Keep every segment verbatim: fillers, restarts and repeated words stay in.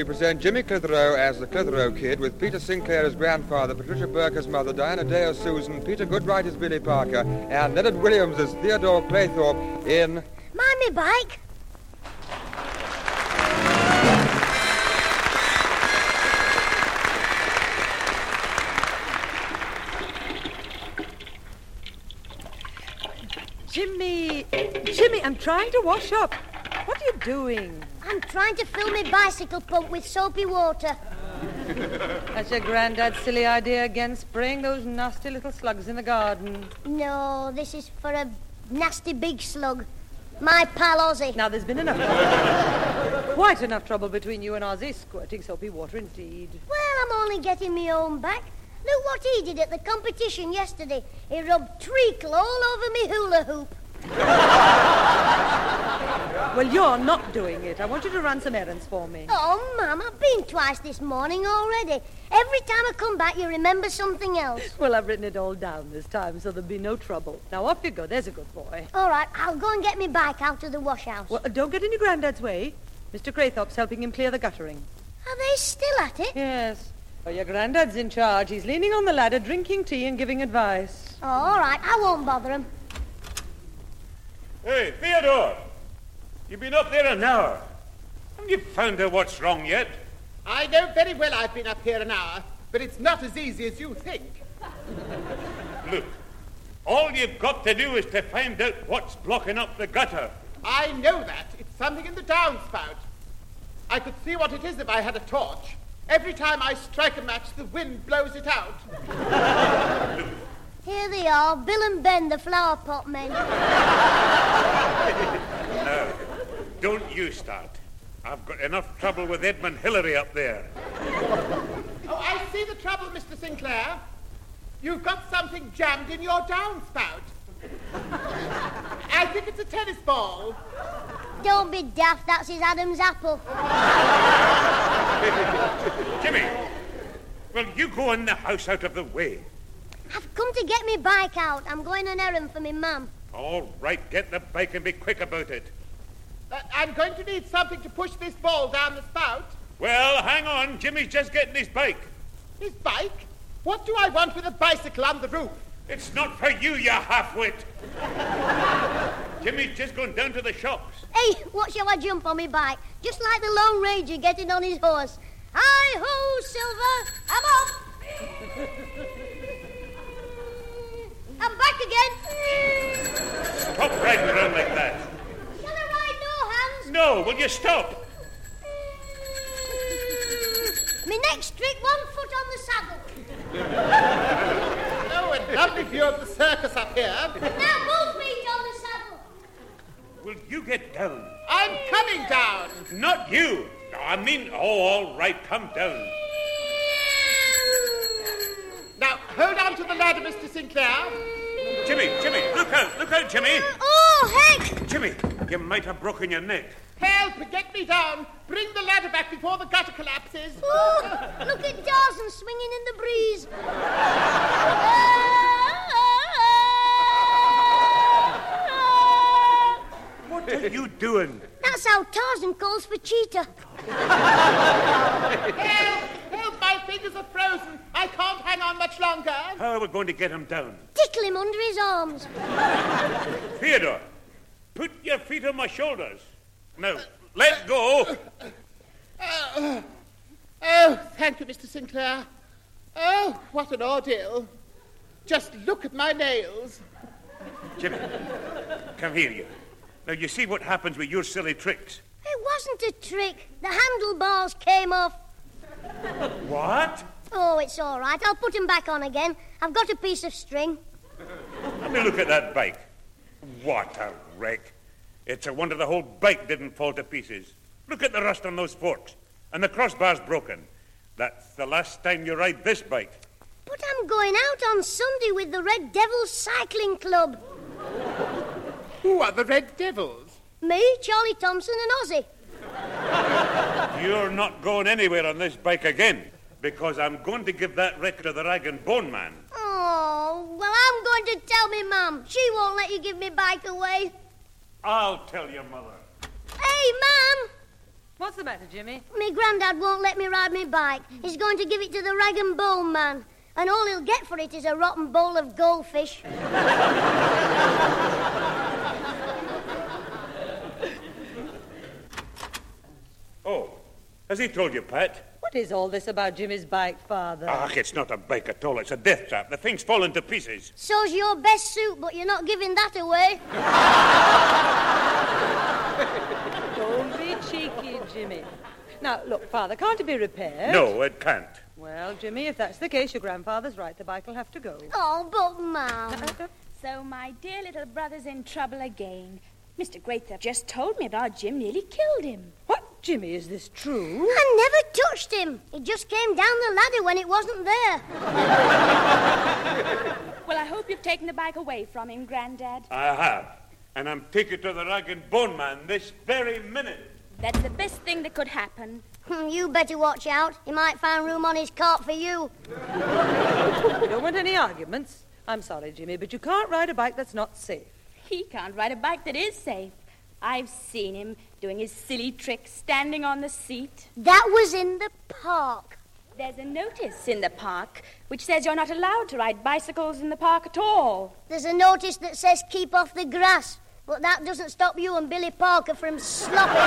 present Jimmy Clitheroe as the Clitheroe Kid, with Peter Sinclair as grandfather, Patricia Burke as mother, Diana Day as Susan, Peter Goodright as Billy Parker, and Leonard Williams as Theodore Claythorpe in... Mind me bike. Jimmy, Jimmy, I'm trying to wash up. What are you doing? I'm trying to fill my bicycle pump with soapy water. That's your granddad's silly idea again, spraying those nasty little slugs in the garden. No, this is for a nasty big slug. My pal Ozzy. Now, there's been enough trouble. Quite enough trouble between you and Ozzy, squirting soapy water indeed. Well, I'm only getting me own back. Look what he did at the competition yesterday. He rubbed treacle all over me hula hoop. Well, you're not doing it. I want you to run some errands for me. Oh, Mum, I've been twice this morning already. Every time I come back, you remember something else. Well, I've written it all down this time, so there'll be no trouble. Now, off you go. There's a good boy. All right, I'll go and get my bike out of the wash house. Well, don't get in your granddad's way. Mister Craythorpe's helping him clear the guttering. Are they still at it? Yes. Well, your granddad's in charge. He's leaning on the ladder, drinking tea and giving advice. Oh, all right, I won't bother him. Hey, Theodore! You've been up there an hour. Haven't you found out what's wrong yet? I know very well I've been up here an hour, but it's not as easy as you think. Look, all you've got to do is to find out what's blocking up the gutter. I know that. It's something in the downspout. I could see what it is if I had a torch. Every time I strike a match, the wind blows it out. Here they are, Bill and Ben, the flower pot men. No, don't you start. I've got enough trouble with Edmund Hillary up there. Oh, I see the trouble, Mister Sinclair. You've got something jammed in your downspout. I think it's a tennis ball. Don't be daft, that's his Adam's apple. Jimmy, well, you go in the house out of the way. I've come to get me bike out. I'm going an errand for me mum. All right, get the bike and be quick about it. Uh, I'm going to need something to push this ball down the spout. Well, hang on. Jimmy's just getting his bike. His bike? What do I want with a bicycle on the roof? It's not for you, you half-wit. Jimmy's just gone down to the shops. Hey, what shall I jump on me bike? Just like the Lone Ranger getting on his horse. Hi-ho, Silver, I'm up. I'm back again. Stop riding around like that. Shall I ride no hands? No, will you stop? Me next trick, one foot on the saddle. Oh, a lovely view of the circus up here. Now both feet on the saddle. Will you get down? I'm coming down. Not you. No, I mean, oh, all right, come down. Now, hold on to the ladder, Mister Sinclair. Jimmy, Jimmy, look out, look out, Jimmy. Oh, heck! Jimmy, you might have broken your neck. Help, get me down. Bring the ladder back before the gutter collapses. Oh, look at Dawson swinging in the breeze. What are you doing? That's how Tarzan calls for cheetah. Help, help, my fingers are frozen. I can't hang on much longer. How are we going to get him down? Tickle him under his arms. Theodore, put your feet on my shoulders. Now, let go. Uh, oh, thank you, Mister Sinclair. Oh, what an ordeal. Just look at my nails. Jimmy, come here, you. Now, you see what happens with your silly tricks. It wasn't a trick. The handlebars came off. What? Oh, it's all right. I'll put him back on again. I've got a piece of string. Let me look at that bike. What a wreck. It's a wonder the whole bike didn't fall to pieces. Look at the rust on those forks. And the crossbar's broken. That's the last time you ride this bike. But I'm going out on Sunday with the Red Devils Cycling Club. Who are the Red Devils? Me, Charlie Thompson and Ozzy. You're not going anywhere on this bike again, because I'm going to give that wreck to the Rag and Bone Man. Oh, well, I'm going to tell me Mum. She won't let you give me bike away. I'll tell your mother. Hey, Mum! What's the matter, Jimmy? Me granddad won't let me ride me bike. He's going to give it to the rag and bone man. And all he'll get for it is a rotten bowl of goldfish. Oh, has he told you, Pat? What is all this about Jimmy's bike, Father? Ah, it's not a bike at all. It's a death trap. The thing's fallen to pieces. So's your best suit, but you're not giving that away. Don't be cheeky, Jimmy. Now, look, Father, can't it be repaired? No, it can't. Well, Jimmy, if that's the case, your grandfather's right. The bike will have to go. Oh, but, Mum. So my dear little brother's in trouble again. Mister Greathope just told me about Jim nearly killed him. What? Jimmy, is this true? I never touched him. He just came down the ladder when it wasn't there. Well, I hope you've taken the bike away from him, Grandad. I have. And I'm taking to the rag and bone man this very minute. That's the best thing that could happen. You better watch out. He might find room on his cart for you. We don't want any arguments. I'm sorry, Jimmy, but you can't ride a bike that's not safe. He can't ride a bike that is safe. I've seen him doing his silly tricks, standing on the seat. That was in the park. There's a notice in the park which says you're not allowed to ride bicycles in the park at all. There's a notice that says keep off the grass, but that doesn't stop you and Billy Parker from slopping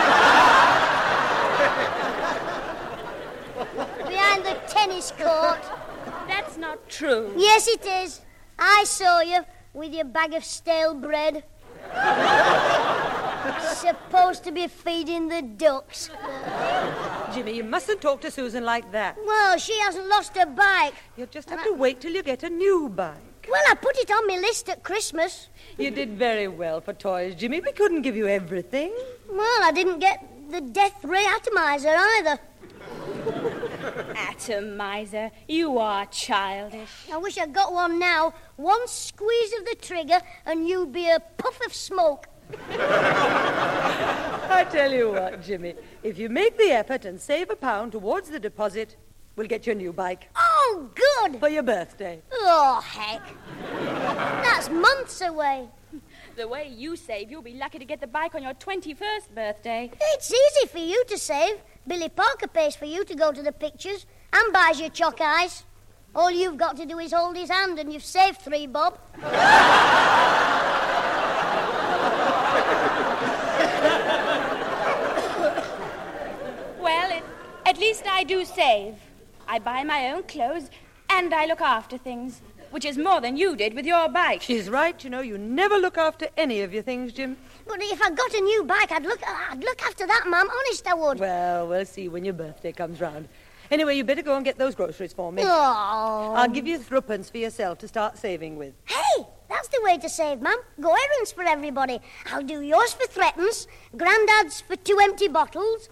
behind the tennis court. That's not true. Yes, it is. I saw you with your bag of stale bread. Supposed to be feeding the ducks. Jimmy, you mustn't talk to Susan like that. Well, she hasn't lost her bike. You'll just have to wait till you get a new bike. Well, I put it on my list at Christmas. You did very well for toys, Jimmy. We couldn't give you everything. Well, I didn't get the death ray atomizer either. Atomizer, you are childish. I wish I'd got one now. One squeeze of the trigger and you'd be a puff of smoke. I tell you what, Jimmy, if you make the effort and save a pound towards the deposit, we'll get you a new bike. Oh, good! For your birthday. Oh, heck. That's months away. The way you save, you'll be lucky to get the bike on your twenty-first birthday. It's easy for you to save. Billy Parker pays for you to go to the pictures and buys you chalk ice. All you've got to do is hold his hand and you've saved three bob. Well, it, at least I do save. I buy my own clothes and I look after things, which is more than you did with your bike. She's right, you know. You never look after any of your things, Jim. But if I got a new bike, I'd look I'd look after that, Mum. Honest, I would. Well, we'll see when your birthday comes round. Anyway, you better go and get those groceries for me. Oh. I'll give you threepence for yourself to start saving with. Hey, that's the way to save, Mum. Go errands for everybody. I'll do yours for threepence, Grandad's for two empty bottles,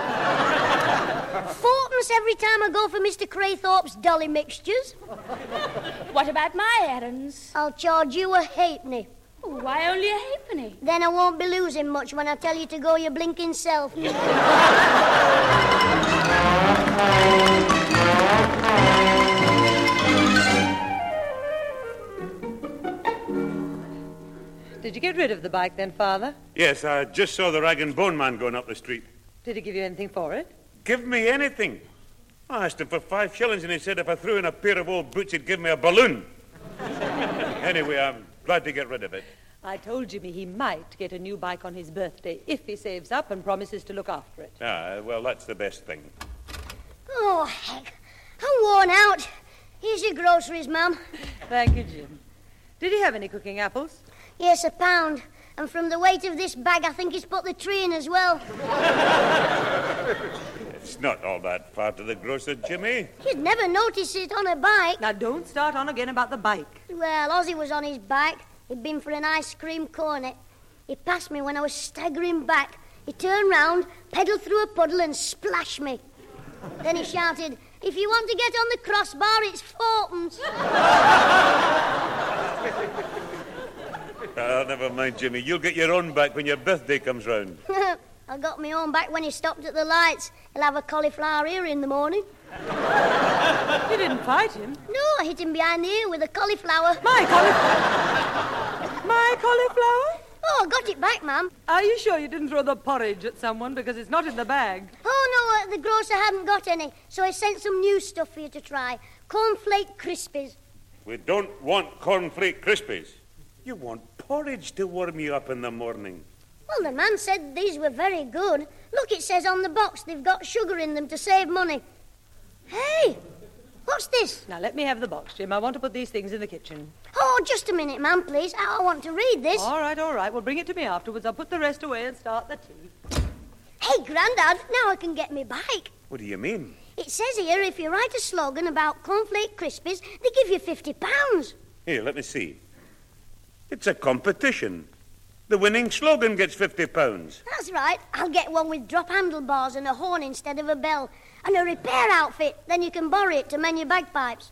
fourpence every time I go for Mister Craythorpe's dolly mixtures. What about my errands? I'll charge you a halfpenny. Why only a halfpenny? Then I won't be losing much when I tell you to go your blinking self. Did you get rid of the bike then, Father? Yes, I just saw the rag and bone man going up the street. Did he give you anything for it? Give me anything. I asked him for five shillings and he said if I threw in a pair of old boots he'd give me a balloon. Anyway, I'm glad to get rid of it. I told Jimmy he might get a new bike on his birthday if he saves up and promises to look after it. Ah, well, that's the best thing. Oh, heck. I'm worn out. Here's your groceries, Mum. Thank you, Jim. Did he have any cooking apples? Yes, a pound. And from the weight of this bag, I think he's put the tree in as well. It's not all that far to the grocer, Jimmy. You'd never notice it on a bike. Now, don't start on again about the bike. Well, Ozzy was on his bike. He'd been for an ice cream cornet. He passed me when I was staggering back. He turned round, pedalled through a puddle and splashed me. Then he shouted, "If you want to get on the crossbar, it's fourpence." Oh, never mind, Jimmy. You'll get your own back when your birthday comes round. I got my own back when he stopped at the lights. He'll have a cauliflower ear in the morning. You didn't fight him? No, I hit him behind the ear with a cauliflower. My cauliflower? My cauliflower? Oh, I got it back, Mum. Are you sure you didn't throw the porridge at someone because it's not in the bag? Oh, no, uh, the grocer hadn't got any, so I sent some new stuff for you to try. Cornflake Crispies. We don't want cornflake crispies. You want porridge to warm you up in the morning. Well, the man said these were very good. Look, it says on the box they've got sugar in them to save money. Hey, what's this? Now, let me have the box, Jim. I want to put these things in the kitchen. Oh, just a minute, ma'am, please. I, I want to read this. All right, all right. Well, bring it to me afterwards. I'll put the rest away and start the tea. Hey, Grandad, now I can get me bike. What do you mean? It says here if you write a slogan about Cornflake Crispies, they give you fifty pounds. Here, let me see. It's a competition. The winning slogan gets fifty pounds. That's right. I'll get one with drop handlebars and a horn instead of a bell. And a repair outfit. Then you can borrow it to mend your bagpipes.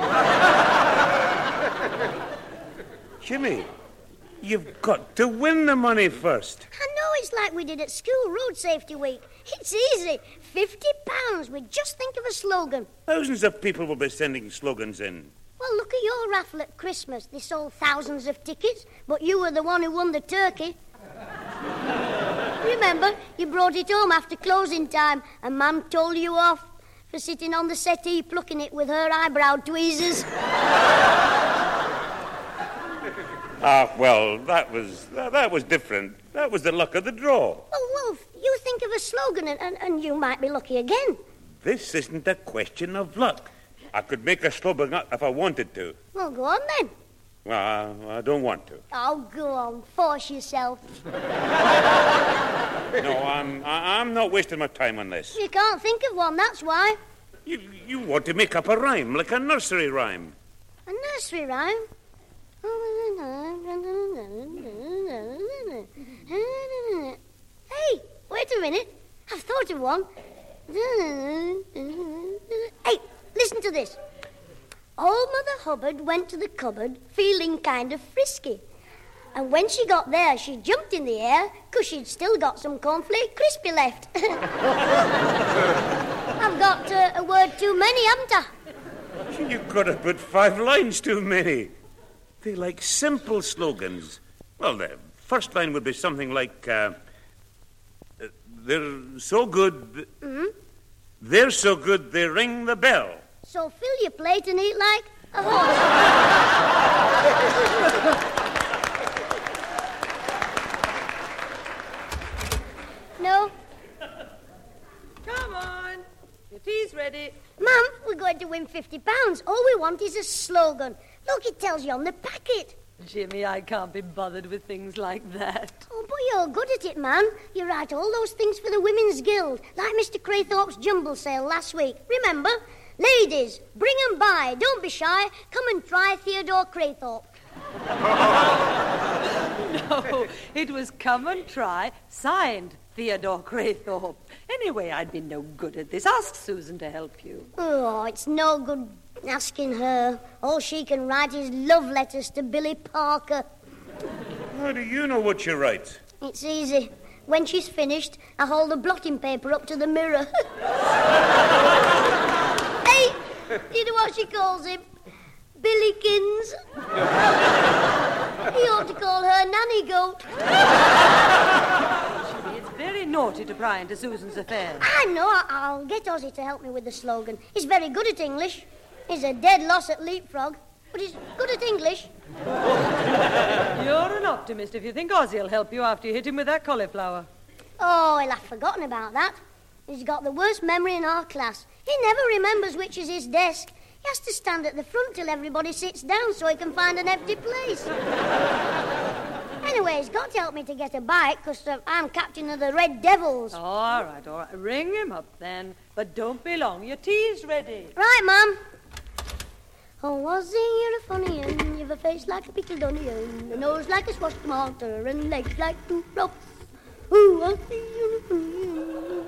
Jimmy, you've got to win the money first. I know, it's like we did at school road safety week. It's easy. Fifty pounds. We just think of a slogan. Thousands of people will be sending slogans in. Well, look at your raffle at Christmas. They sold thousands of tickets, but you were the one who won the turkey. Remember, you brought it home after closing time, and Mum told you off for sitting on the settee plucking it with her eyebrow tweezers. Ah, well, that was that, that was different. That was the luck of the draw. Oh, Wolf, you think of a slogan and, and, and you might be lucky again. This isn't a question of luck. I could make a slogan up if I wanted to. Well, go on then. Well, I, I don't want to. Oh, go on. Force yourself. No, I'm I, I'm not wasting my time on this. You can't think of one, that's why. You, you want to make up a rhyme, like a nursery rhyme. A nursery rhyme? Hey, wait a minute. I've thought of one. Hey, listen to this. Old Mother Hubbard went to the cupboard feeling kind of frisky. And when she got there, she jumped in the air because she'd still got some cornflake crispy left. I've got uh, a word too many, haven't I? You've got to put five lines too many. They like simple slogans. Well, the first line would be something like, uh, they're so good, Mm-hmm. they're so good they ring the bell. So fill your plate and eat like a horse. No? Come on. Your tea's ready. Mum, we're going to win fifty pounds. All we want is a slogan. Look, it tells you on the packet. Jimmy, I can't be bothered with things like that. Oh, but you're good at it, man. You write all those things for the Women's Guild, like Mister Craythorpe's jumble sale last week. Remember? Ladies, bring 'em by. Don't be shy. Come and try Theodore Craythorpe. No, it was come and try, signed Theodore Craythorpe. Anyway, I'd be no good at this. Ask Susan to help you. Oh, it's no good asking her. All she can write is love letters to Billy Parker. How do you know what you write? It's easy. When she's finished, I hold the blotting paper up to the mirror. Hey, do you know what she calls him? Billykins. He ought to call her Nanny Goat. Jimmy, it's very naughty to pry into Susan's affairs. I know. I- I'll get Ozzy to help me with the slogan. He's very good at English. He's a dead loss at leapfrog, but he's good at English. You're an optimist if you think Ozzy'll help you after you hit him with that cauliflower. Oh, he'll have forgotten about that. He's got the worst memory in our class. He never remembers which is his desk. He has to stand at the front till everybody sits down so he can find an empty place. Anyway, he's got to help me to get a bike because uh, I'm captain of the Red Devils. All right, all right. Ring him up then. But don't be long. Your tea's ready. Right, Mum. Oh, Ozzy, you're a funny un. You've a face like a pickled onion, a nose like a squash tomato, and legs like two ropes. Oh, Ozzy, you're a funny un.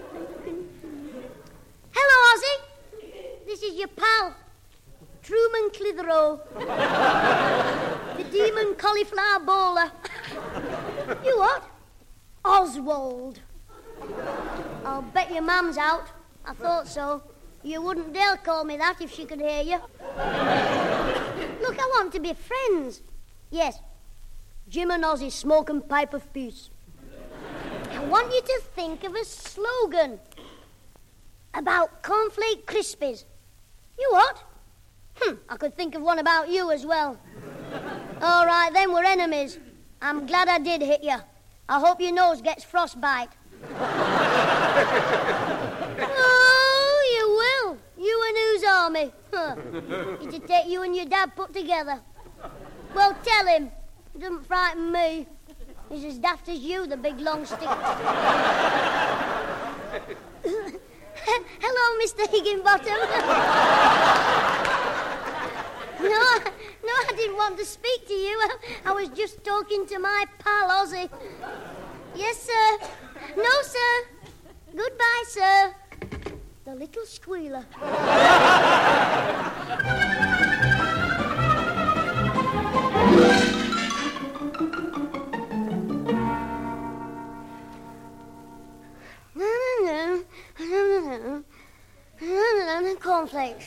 Hello, Ozzy. This is your pal, Truman Clitheroe, the demon cauliflower bowler. You what? Oswald. I'll bet your mum's out. I thought so. You wouldn't dare call me that if she could hear you. Look, I want to be friends. Yes. Jim and Ozzy smoking pipe of peace. I want you to think of a slogan about cornflake crispies. You what? Hm, I could think of one about you as well. All right, then we're enemies. I'm glad I did hit you. I hope your nose gets frostbite. Oh, you will. You and whose army? Huh. It'd take you and your dad put together. Well, tell him. It doesn't frighten me. He's as daft as you, the big long stick. Hello, Mister Higginbottom. no, no, I didn't want to speak to you. I, I was just talking to my pal, Ozzy. Yes, sir. No, sir. Goodbye, sir. The little squealer. Cornflakes.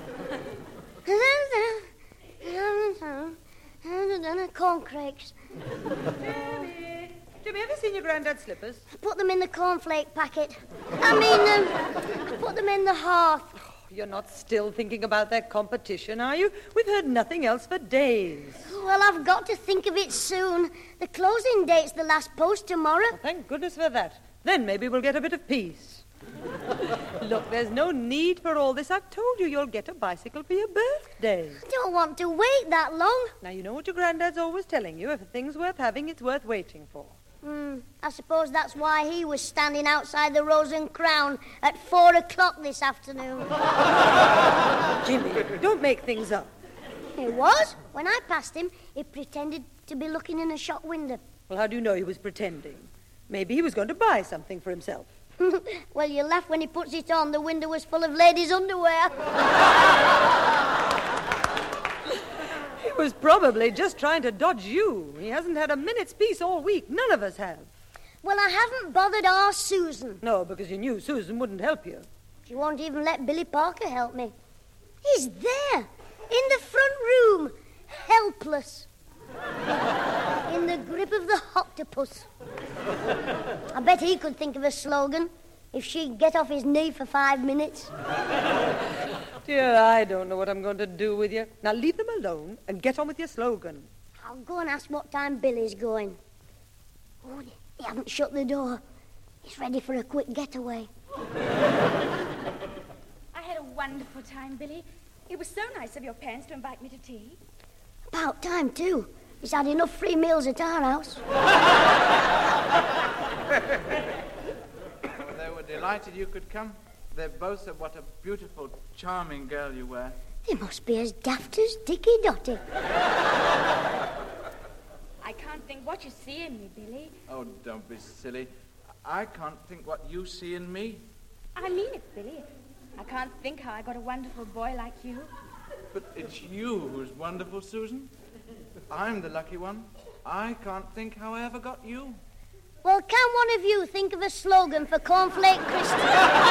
Corncrakes. Jimmy, Jimmy, have you seen your granddad's slippers? I put them in the cornflake packet. I mean, um, I put them in the hearth. Oh, you're not still thinking about that competition, are you? We've heard nothing else for days. Well, I've got to think of it soon. The closing date's the last post tomorrow. Well, thank goodness for that. Then maybe we'll get a bit of peace. Look, there's no need for all this. I've told you you'll get a bicycle for your birthday. I don't want to wait that long. Now, you know what your granddad's always telling you. If a thing's worth having, it's worth waiting for. Hmm, I suppose that's why he was standing outside the Rose and Crown at four o'clock this afternoon. Jimmy, don't make things up. He was. When I passed him, he pretended to be looking in a shop window. Well, how do you know he was pretending? Maybe he was going to buy something for himself. Well, you laugh when he puts it on. The window was full of ladies' underwear. He was probably just trying to dodge you. He hasn't had a minute's peace all week. None of us have. Well, I haven't bothered our Susan. No, because you knew Susan wouldn't help you. She won't even let Billy Parker help me. He's there, in the front room, helpless. In the grip of the octopus. I bet he could think of a slogan if she'd get off his knee for five minutes. Dear, I don't know what I'm going to do with you. Now leave them alone and get on with your slogan. I'll go and ask what time Billy's going. Oh, he hasn't shut the door. He's ready for a quick getaway. I had a wonderful time, Billy. It was so nice of your parents to invite me to tea. About time, too. He's had enough free meals at our house. They were delighted you could come. They both said what a beautiful, charming girl you were. They must be as daft as Dicky Dotty. I can't think what you see in me, Billy. Oh, don't be silly. I can't think what you see in me. I mean it, Billy. I can't think how I got a wonderful boy like you. But it's you who's wonderful, Susan. I'm the lucky one. I can't think how I ever got you. Well, can one of you think of a slogan for Cornflake Christmas?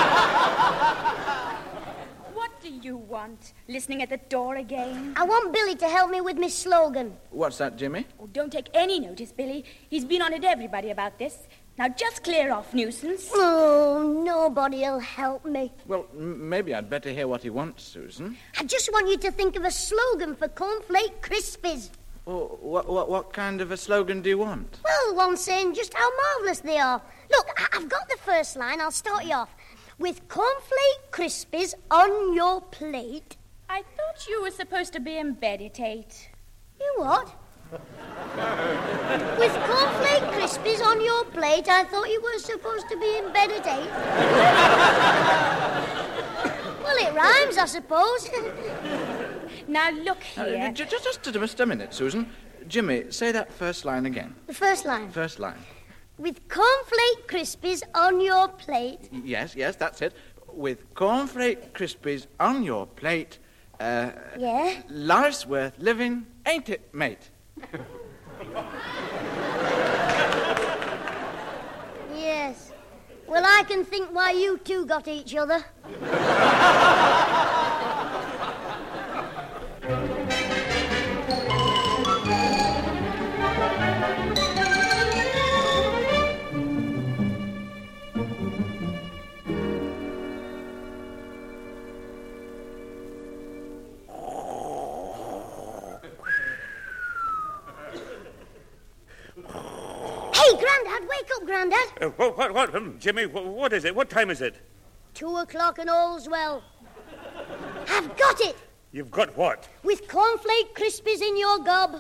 What do you want? Listening at the door again? I want Billy to help me with my slogan. What's that, Jimmy? Oh, don't take any notice, Billy. He's been on at everybody about this. Now just clear off, nuisance. Oh, nobody'll help me. Well, m- maybe I'd better hear what he wants, Susan. I just want you to think of a slogan for Cornflake Crispies. Oh, what, what, what kind of a slogan do you want? Well, one saying just how marvellous they are. Look, I- I've got the first line. I'll start you off. With Cornflake Crispies on your plate. I thought you were supposed to be in bed at eight. You what? With Cornflake Crispies on your plate, I thought you were supposed to be in bed at eight. Well, it rhymes, I suppose. Now look here. Uh, j- just, just, just a minute, Susan. Jimmy, say that first line again. The first line. First line. With Cornflake Crispies on your plate. Y- yes, yes, that's it. With Cornflake Crispies on your plate. Uh, Yeah? Life's worth living, ain't it, mate? Yes. Well, I can think why you two got each other. Hey, Grandad, wake up, Grandad. Uh, what, what, what, um, Jimmy, what, what is it? What time is it? Two o'clock and all's well. I've got it. You've got what? With cornflake crispies in your gob.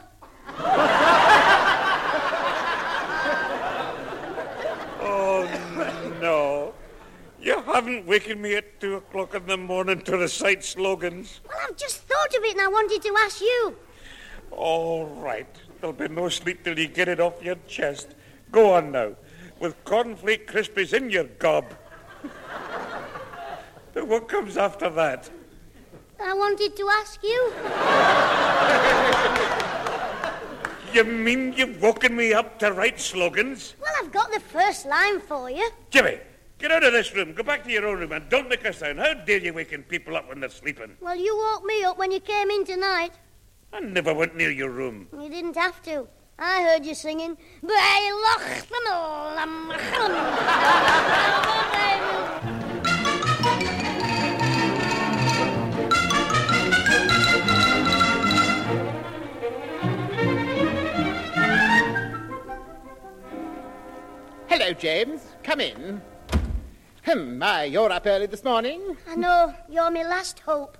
Oh, no. You haven't wakened me at two o'clock in the morning to recite slogans. Well, I've just thought of it and I wanted to ask you. All right. There'll be no sleep till you get it off your chest. Go on now. With cornflake crispies in your gob. Then what comes after that? I wanted to ask you. You mean you've woken me up to write slogans? Well, I've got the first line for you. Jimmy, get out of this room. Go back to your own room and don't make a sound. How dare you waken people up when they're sleeping? Well, you woke me up when you came in tonight. I never went near your room. You didn't have to. I heard you singing. Hello, James. Come in. Hmm, my, you're up early this morning. I know. You're my last hope.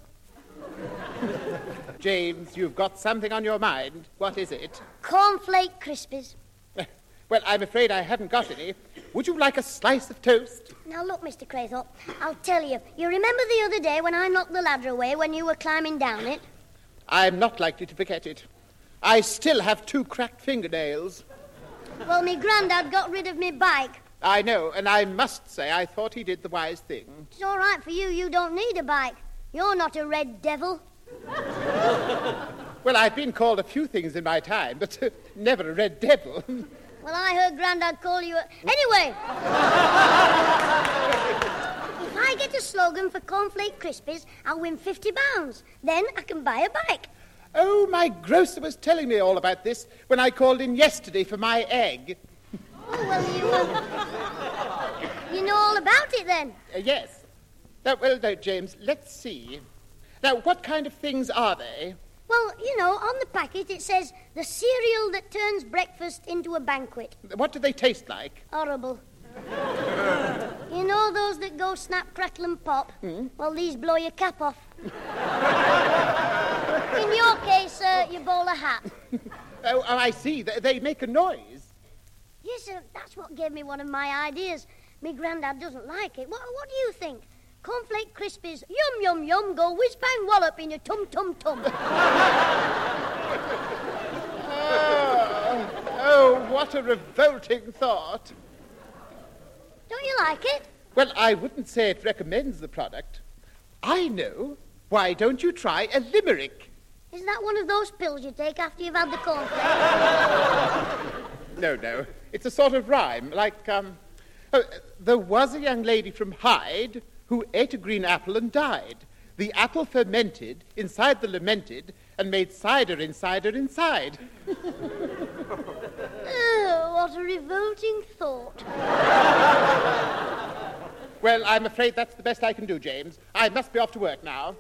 James, you've got something on your mind. What is it? Cornflake crispies. Well, I'm afraid I haven't got any. Would you like a slice of toast? Now, look, Mister Craythorpe, I'll tell you. You remember the other day when I knocked the ladder away when you were climbing down it? I'm not likely to forget it. I still have two cracked fingernails. Well, me grandad got rid of me bike. I know, and I must say I thought he did the wise thing. It's all right for you. You don't need a bike. You're not a red devil. Well, I've been called a few things in my time, but uh, never a red devil. Well, I heard Grandad call you a... Anyway! If I get a slogan for cornflake crispies, I'll win fifty pounds. Then I can buy a bike. Oh, my grocer was telling me all about this when I called in yesterday for my egg. Oh, well, you... Uh, you know all about it, then? Uh, yes. Now, well, no, James, let's see. Now, what kind of things are they? Well, you know, on the packet it says, the cereal that turns breakfast into a banquet. What do they taste like? Horrible. You know those that go snap, crackle and pop? Hmm? Well, these blow your cap off. In your case, uh, you bowl a hat. Oh, oh, I see. They, they make a noise. Yes, sir. That's what gave me one of my ideas. Me grandad doesn't like it. What, what do you think? Cornflake crispies, yum, yum, yum, go whiz-bang wallop in your tum-tum-tum. oh, oh, what a revolting thought. Don't you like it? Well, I wouldn't say it recommends the product. I know. Why don't you try a limerick? Is that one of those pills you take after you've had the cornflake? No, no. It's a sort of rhyme, like, um... Oh, there was a young lady from Hyde who ate a green apple and died. The apple fermented inside the lamented and made cider inside her inside. Oh, what a revolting thought. Well, I'm afraid that's the best I can do, James. I must be off to work now.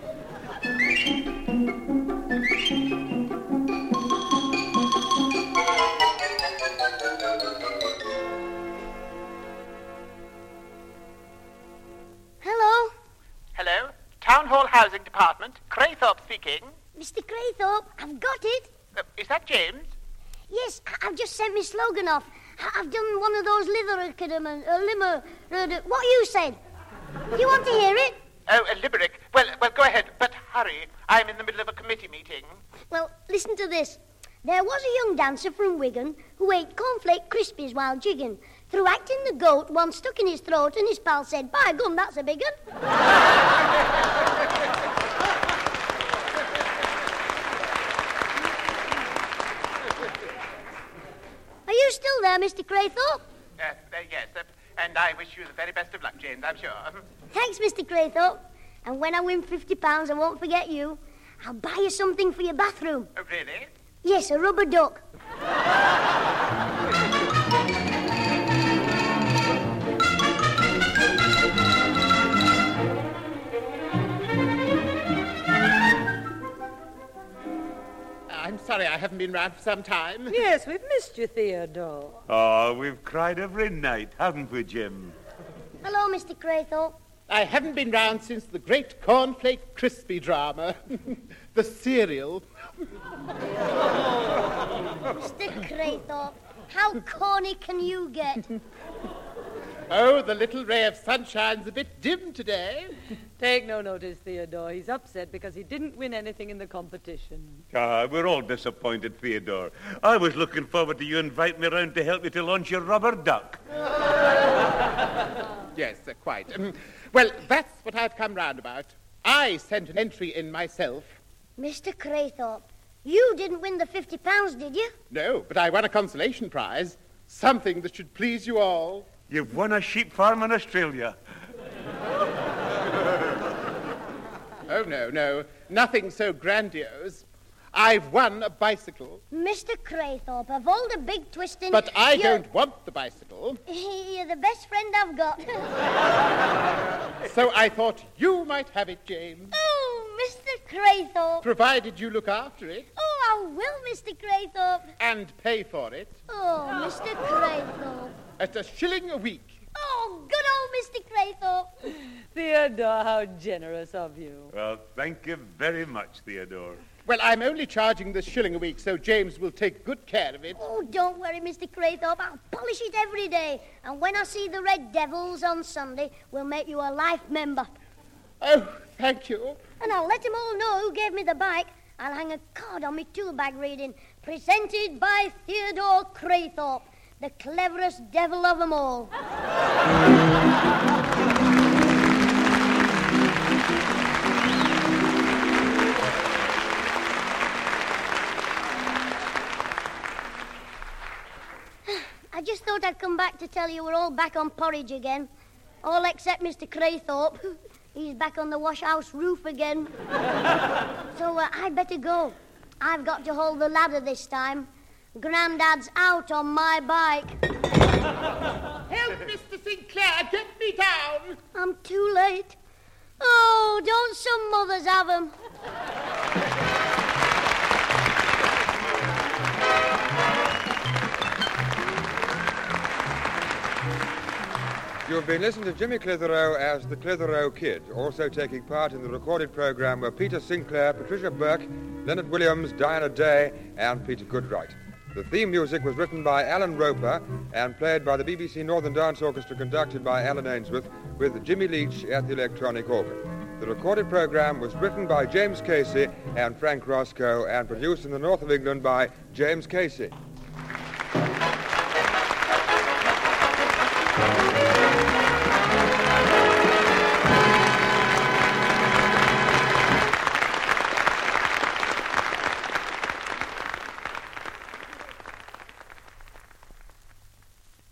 Hello? Hello? Town Hall Housing Department. Craythorpe speaking. Mister Craythorpe, I've got it. Uh, is that James? Yes, I- I've just sent my slogan off. I- I've done one of those lither academy, uh, limmer, uh, what you said. You want to hear it? Oh, a limerick. Well, well, go ahead, but hurry. I'm in the middle of a committee meeting. Well, listen to this. There was a young dancer from Wigan who ate cornflake crispies while jigging. Through acting the goat, one stuck in his throat and his pal said, "By gum, that's a big un." Are you still there, Mister Craythorpe? Uh, uh, yes, uh, and I wish you the very best of luck, James, I'm sure. Thanks, Mister Craythorpe. And when I win fifty pounds, I won't forget you. I'll buy you something for your bathroom. Oh, really? Yes, a rubber duck. I'm sorry I haven't been round for some time. Yes, we've missed you, Theodore. Oh, we've cried every night, haven't we, Jim? Hello, Mister Craythorpe. I haven't been round since the great Cornflake Crispy drama. The cereal. Mister Craythorpe, how corny can you get? Oh, the little ray of sunshine's a bit dim today. Take no notice, Theodore. He's upset because he didn't win anything in the competition. Ah, we're all disappointed, Theodore. I was looking forward to you inviting me round to help you to launch your rubber duck. Yes, uh, quite. Um, well, that's what I've come round about. I sent an entry in myself. Mister Craythorpe, you didn't win the fifty pounds, did you? No, but I won a consolation prize. Something that should please you all. You've won a sheep farm in Australia. Oh, no, no. Nothing so grandiose. I've won a bicycle. Mister Craythorpe, of all the big twisting... But I you're... don't want the bicycle. You're the best friend I've got. So I thought you might have it, James. Oh, Mister Craythorpe. Provided you look after it. Oh, I will, Mister Craythorpe. And pay for it. Oh, Mister Craythorpe. At a shilling a week. Oh, good old Mister Craythorpe. Theodore, how generous of you. Well, thank you very much, Theodore. Well, I'm only charging the shilling a week, so James will take good care of it. Oh, don't worry, Mister Craythorpe. I'll polish it every day. And when I see the Red Devils on Sunday, we'll make you a life member. Oh, thank you. And I'll let them all know who gave me the bike. I'll hang a card on my tool bag reading, presented by Theodore Craythorpe, the cleverest devil of them all. I just thought I'd come back to tell you we're all back on porridge again. All except Mister Craythorpe. He's back on the wash house roof again. So uh, I'd better go. I've got to hold the ladder this time. Grandad's out on my bike. Help, Mister Sinclair, get me down. I'm too late. Oh, don't some mothers have 'em? You've been listening to Jimmy Clitheroe as the Clitheroe Kid. Also taking part in the recorded program were Peter Sinclair, Patricia Burke, Leonard Williams, Diana Day, and Peter Goodright. The theme music was written by Alan Roper and played by the B B C Northern Dance Orchestra, conducted by Alan Ainsworth, with Jimmy Leach at the electronic organ. The recorded program was written by James Casey and Frank Roscoe and produced in the north of England by James Casey.